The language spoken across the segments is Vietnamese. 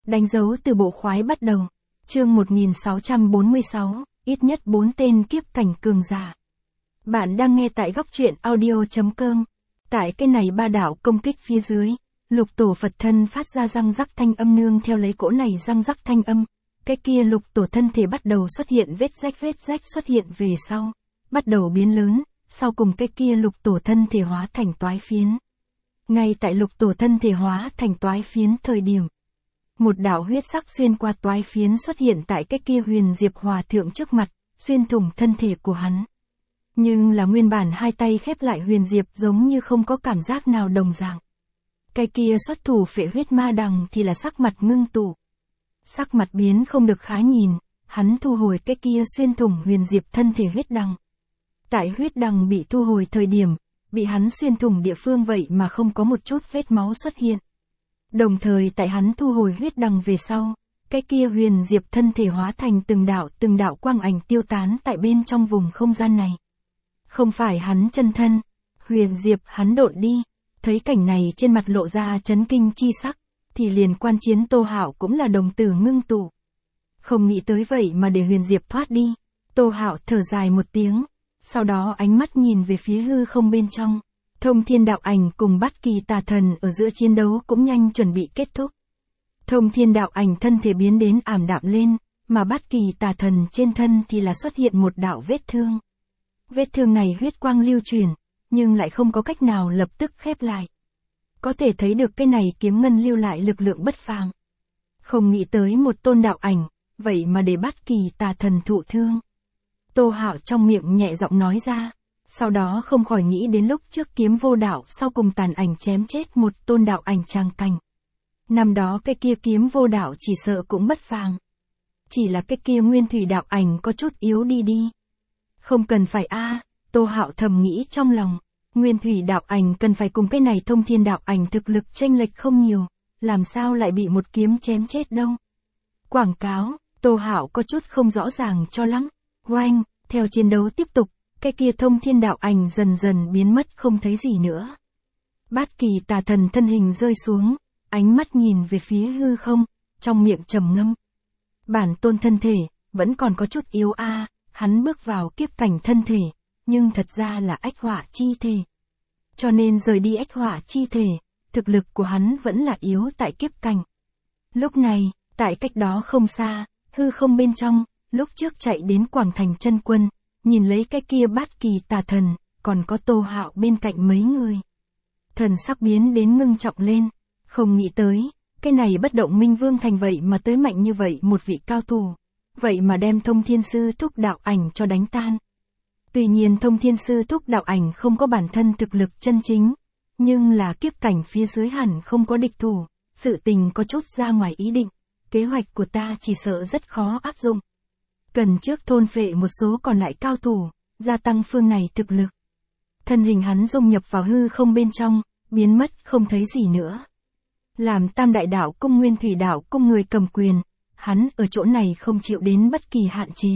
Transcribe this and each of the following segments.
Đánh dấu từ bộ khoái bắt đầu. Chương 1646, ít nhất 4 tên kiếp cảnh cường giả. Bạn đang nghe tại góc truyện audio.com. Tại cái này ba đạo công kích phía dưới, lục tổ Phật thân phát ra răng rắc thanh âm nương theo lấy cỗ này răng rắc thanh âm. Cái kia lục tổ thân thể bắt đầu xuất hiện vết rách xuất hiện về sau. Bắt đầu biến lớn, sau cùng cái kia lục tổ thân thể hóa thành toái phiến. Ngay tại lục tổ thân thể hóa thành toái phiến thời điểm. Một đạo huyết sắc xuyên qua toái phiến xuất hiện tại cái kia Huyền Diệp Hòa Thượng trước mặt, xuyên thủng thân thể của hắn. Nhưng là nguyên bản hai tay khép lại Huyền Diệp giống như không có cảm giác nào đồng dạng. Cái kia xuất thủ phệ huyết ma đằng thì là sắc mặt ngưng tụ. Sắc mặt biến không được khá nhìn, hắn thu hồi cái kia xuyên thủng Huyền Diệp thân thể huyết đằng. Tại huyết đằng bị thu hồi thời điểm, bị hắn xuyên thủng địa phương vậy mà không có một chút vết máu xuất hiện. Đồng thời tại hắn thu hồi huyết đằng về sau, cái kia Huyền Diệp thân thể hóa thành từng đạo quang ảnh tiêu tán tại bên trong vùng không gian này. Không phải hắn chân thân, Huyền Diệp hắn độn đi, thấy cảnh này trên mặt lộ ra chấn kinh chi sắc, thì liền quan chiến Tô Hạo cũng là đồng tử ngưng tụ. Không nghĩ tới vậy mà để Huyền Diệp thoát đi, Tô Hạo thở dài một tiếng, sau đó ánh mắt nhìn về phía hư không bên trong. Thông Thiên Đạo Ảnh cùng Bát Kỳ Tà Thần ở giữa chiến đấu cũng nhanh chuẩn bị kết thúc. Thông Thiên Đạo Ảnh thân thể biến đến ảm đạm lên, mà Bát Kỳ Tà Thần trên thân thì là xuất hiện một đạo vết thương. Vết thương này huyết quang lưu chuyển, nhưng lại không có cách nào lập tức khép lại. Có thể thấy được cái này kiếm ngân lưu lại lực lượng bất phàm. Không nghĩ tới một tôn đạo ảnh, vậy mà để Bát Kỳ Tà Thần thụ thương. Tô Hạo trong miệng nhẹ giọng nói ra. Sau đó không khỏi nghĩ đến lúc trước kiếm vô đạo sau cùng tàn ảnh chém chết một tôn đạo ảnh tràng cảnh. Năm đó cái kia kiếm vô đạo chỉ sợ cũng bất phàm. Chỉ là cái kia nguyên thủy đạo ảnh có chút yếu đi. Không cần phải Tô Hạo thầm nghĩ trong lòng. Nguyên thủy đạo ảnh cần phải cùng cái này thông thiên đạo ảnh thực lực chênh lệch không nhiều. Làm sao lại bị một kiếm chém chết đâu. Quảng cáo, Tô Hạo có chút không rõ ràng cho lắm. Oanh, theo chiến đấu tiếp tục. Cái kia thông thiên đạo ảnh dần dần biến mất không thấy gì nữa. Bát Kỳ Tà Thần thân hình rơi xuống, ánh mắt nhìn về phía hư không, trong miệng trầm ngâm. Bản tôn thân thể, vẫn còn có chút yếu hắn bước vào kiếp cảnh thân thể, nhưng thật ra là ách hỏa chi thể. Cho nên rời đi ách hỏa chi thể, thực lực của hắn vẫn là yếu tại kiếp cảnh. Lúc này, tại cách đó không xa, hư không bên trong, lúc trước chạy đến Quảng Thành Chân Quân. Nhìn lấy cái kia Bát Kỳ Tà Thần, còn có Tô Hạo bên cạnh mấy người. Thần sắc biến đến ngưng trọng lên, không nghĩ tới, cái này bất động minh vương thành vậy mà tới mạnh như vậy một vị cao thủ. Vậy mà đem Thông Thiên Sư Thúc đạo ảnh cho đánh tan. Tuy nhiên Thông Thiên Sư Thúc đạo ảnh không có bản thân thực lực chân chính, nhưng là kiếp cảnh phía dưới hẳn không có địch thủ, sự tình có chút ra ngoài ý định, kế hoạch của ta chỉ sợ rất khó áp dụng. Cần trước thôn phệ một số còn lại cao thủ, gia tăng phương này thực lực. Thân hình hắn dung nhập vào hư không bên trong, biến mất không thấy gì nữa. Làm Tam Đại Đạo Cung Nguyên Thủy Đạo Cung người cầm quyền, hắn ở chỗ này không chịu đến bất kỳ hạn chế.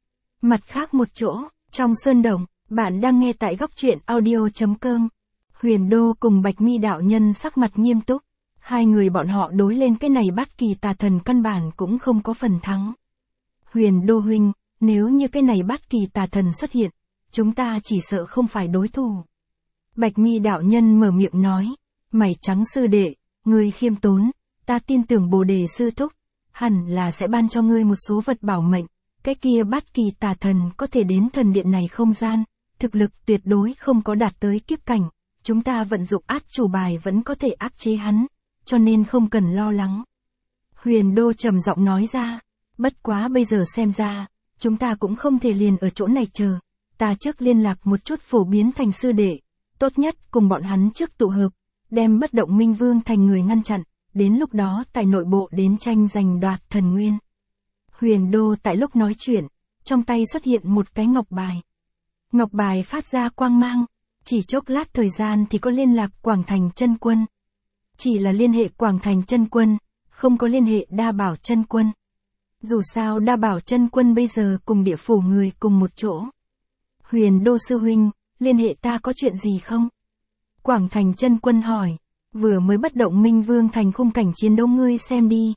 Mặt khác một chỗ, trong sơn động, bạn đang nghe tại góc truyện audio.com. Huyền Đô cùng Bạch Mi đạo nhân sắc mặt nghiêm túc, hai người bọn họ đối lên cái này Bát Kỳ Tà Thần căn bản cũng không có phần thắng. Huyền Đô huynh, nếu như cái này Bát Kỳ Tà Thần xuất hiện, chúng ta chỉ sợ không phải đối thủ. Bạch Mi đạo nhân mở miệng nói, mày trắng sư đệ, ngươi khiêm tốn, ta tin tưởng Bồ Đề sư thúc, hẳn là sẽ ban cho ngươi một số vật bảo mệnh, cái kia Bát Kỳ Tà Thần có thể đến thần điện này không gian, thực lực tuyệt đối không có đạt tới kiếp cảnh, chúng ta vận dụng át chủ bài vẫn có thể áp chế hắn, cho nên không cần lo lắng. Huyền Đô trầm giọng nói ra. Bất quá bây giờ xem ra, chúng ta cũng không thể liền ở chỗ này chờ, ta trước liên lạc một chút Phổ Biến Thành sư đệ, tốt nhất cùng bọn hắn trước tụ hợp, đem bất động minh vương thành người ngăn chặn, đến lúc đó tại nội bộ đến tranh giành đoạt thần nguyên. Huyền Đô tại lúc nói chuyện, trong tay xuất hiện một cái ngọc bài. Ngọc bài phát ra quang mang, chỉ chốc lát thời gian thì có liên lạc Quảng Thành Chân Quân. Chỉ là liên hệ Quảng Thành Chân Quân, không có liên hệ Đa Bảo Chân Quân. Dù sao Đa Bảo Chân Quân bây giờ cùng địa phủ người cùng một chỗ. Huyền Đô sư huynh, liên hệ ta có chuyện gì không? Quảng Thành Chân Quân hỏi, vừa mới bất động minh vương thành khung cảnh chiến đấu ngươi xem đi.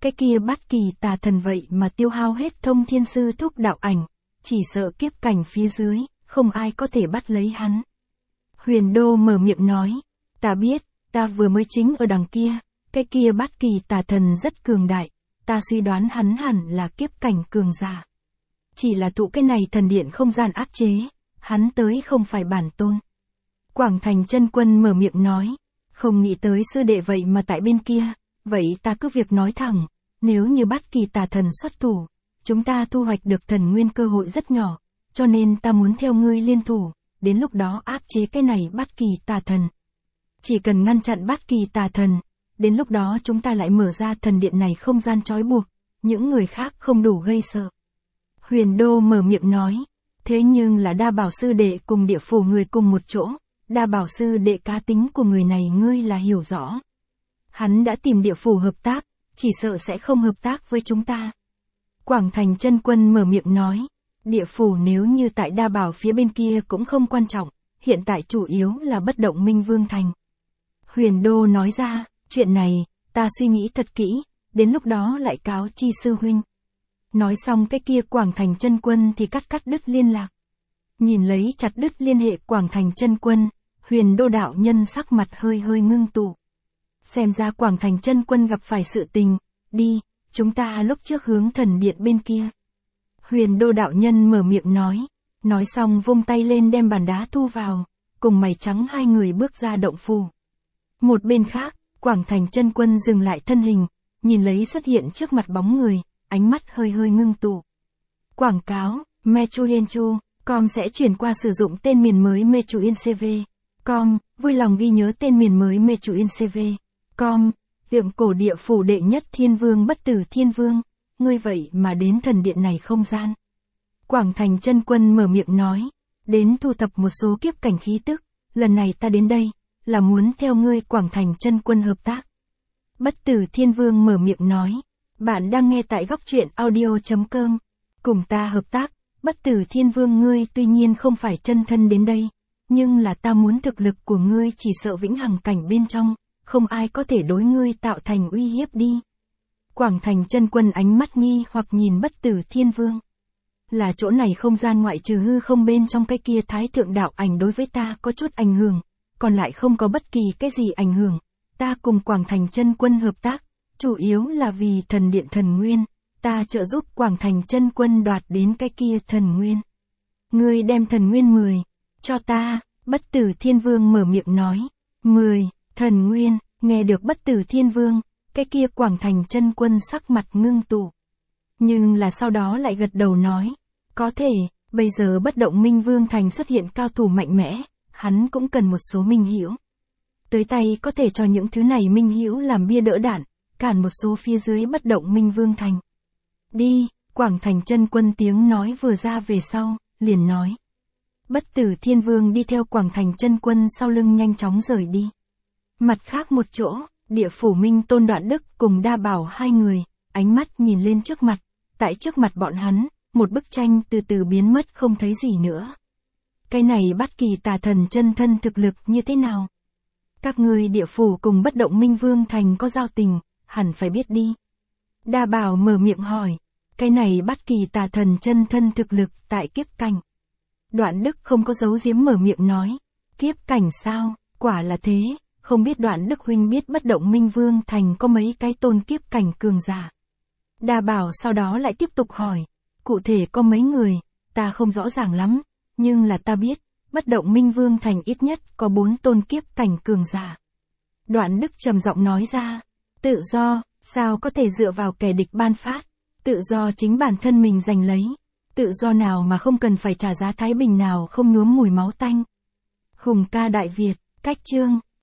cái kia bát kỳ tà thần vậy mà tiêu hao hết thông thiên sư thúc đạo ảnh, chỉ sợ kiếp cảnh phía dưới, không ai có thể bắt lấy hắn. Huyền Đô mở miệng nói, ta biết, ta vừa mới chính ở đằng kia, cái kia bát kỳ tà thần rất cường đại, ta suy đoán hắn hẳn là kiếp cảnh cường giả. Chỉ là tụ cái này thần điện không gian áp chế, hắn tới không phải bản tôn. Quảng Thành Chân Quân mở miệng nói, không nghĩ tới sư đệ vậy mà tại bên kia, vậy ta cứ việc nói thẳng, nếu như bát kỳ tà thần xuất thủ, chúng ta thu hoạch được thần nguyên cơ hội rất nhỏ, cho nên ta muốn theo ngươi liên thủ, đến lúc đó áp chế cái này bát kỳ tà thần. Chỉ cần ngăn chặn bát kỳ tà thần, đến lúc đó chúng ta lại mở ra thần điện này không gian trói buộc, những người khác không đủ gây sợ. Huyền Đô mở miệng nói, thế nhưng là Đa Bảo sư đệ cùng địa phủ người cùng một chỗ, Đa Bảo sư đệ cá tính của người này ngươi là hiểu rõ. Hắn đã tìm địa phủ hợp tác, chỉ sợ sẽ không hợp tác với chúng ta. Quảng Thành Chân Quân mở miệng nói, địa phủ nếu như tại Đa Bảo phía bên kia cũng không quan trọng, hiện tại chủ yếu là bất động Minh Vương Thành. Huyền Đô nói ra, chuyện này, ta suy nghĩ thật kỹ, đến lúc đó lại cáo chi sư huynh. Nói xong cái kia Quảng Thành Chân Quân thì cắt đứt liên lạc. Nhìn lấy chặt đứt liên hệ Quảng Thành Chân Quân, Huyền Đô đạo nhân sắc mặt hơi ngưng tụ. Xem ra Quảng Thành Chân Quân gặp phải sự tình, đi, chúng ta lúc trước hướng thần điện bên kia. Huyền Đô đạo nhân mở miệng nói xong vung tay lên đem bàn đá thu vào, cùng mày trắng hai người bước ra động phủ. Một bên khác, Quảng Thành Chân Quân dừng lại thân hình, nhìn lấy xuất hiện trước mặt bóng người, ánh mắt hơi ngưng tụ. Quảng cáo, Mechuyenchu.com sẽ chuyển qua sử dụng tên miền mới Mechuyencv.com, vui lòng ghi nhớ tên miền mới Mechuyencv.com, Tiệm cổ địa phủ đệ nhất thiên vương bất tử thiên vương, ngươi vậy mà đến thần điện này không gian. Quảng Thành Chân Quân mở miệng nói, đến thu thập một số kiếp cảnh khí tức, lần này ta đến đây, là muốn theo ngươi Quảng Thành Chân Quân hợp tác. Bất tử thiên vương mở miệng nói, bạn đang nghe tại góc truyện audio.com, cùng ta hợp tác, bất tử thiên vương ngươi tuy nhiên không phải chân thân đến đây, nhưng là ta muốn thực lực của ngươi chỉ sợ vĩnh hằng cảnh bên trong, không ai có thể đối ngươi tạo thành uy hiếp đi. Quảng Thành Chân Quân ánh mắt nghi hoặc nhìn bất tử thiên vương. Là chỗ này không gian ngoại trừ hư không bên trong cái kia thái thượng đạo ảnh đối với ta có chút ảnh hưởng, còn lại không có bất kỳ cái gì ảnh hưởng. Ta cùng Quảng Thành Chân Quân hợp tác, chủ yếu là vì thần điện thần nguyên, ta trợ giúp Quảng Thành Chân Quân đoạt đến cái kia thần nguyên. Ngươi đem thần nguyên 10, cho ta, bất tử thiên vương mở miệng nói, 10, thần nguyên, nghe được bất tử thiên vương, cái kia Quảng Thành Chân Quân sắc mặt ngưng tụ. Nhưng là sau đó lại gật đầu nói, có thể, bây giờ bất động Minh Vương Thành xuất hiện cao thủ mạnh mẽ, hắn cũng cần một số minh hữu. Tới tay có thể cho những thứ này minh hữu làm bia đỡ đạn, cản một số phía dưới bất động Minh Vương Thành. Đi, Quảng Thành Chân Quân tiếng nói vừa ra về sau, liền nói. Bất tử thiên vương đi theo Quảng Thành Chân Quân sau lưng nhanh chóng rời đi. Mặt khác một chỗ, địa phủ Minh Tôn Đoạn Đức cùng Đa Bảo hai người, ánh mắt nhìn lên trước mặt, tại trước mặt bọn hắn, một bức tranh từ từ biến mất không thấy gì nữa. Cái này bát kỳ tà thần chân thân thực lực như thế nào? Các ngươi địa phủ cùng bất động Minh Vương Thành có giao tình, hẳn phải biết đi. Đa Bảo mở miệng hỏi, cái này bát kỳ tà thần chân thân thực lực tại kiếp cảnh. Đoạn Đức không có giấu giếm mở miệng nói, kiếp cảnh sao, quả là thế, không biết Đoạn Đức huynh biết bất động Minh Vương Thành có mấy cái tôn kiếp cảnh cường giả. Đa Bảo sau đó lại tiếp tục hỏi, cụ thể có mấy người, ta không rõ ràng lắm, nhưng là ta biết, bất động Minh Vương Thành ít nhất có 4 tôn kiếp cảnh cường giả. Đoạn Đức trầm giọng nói ra, tự do, sao có thể dựa vào kẻ địch ban phát, tự do chính bản thân mình giành lấy, tự do nào mà không cần phải trả giá thái bình nào không nhuốm mùi máu tanh. Hùng ca Đại Việt, cách chương.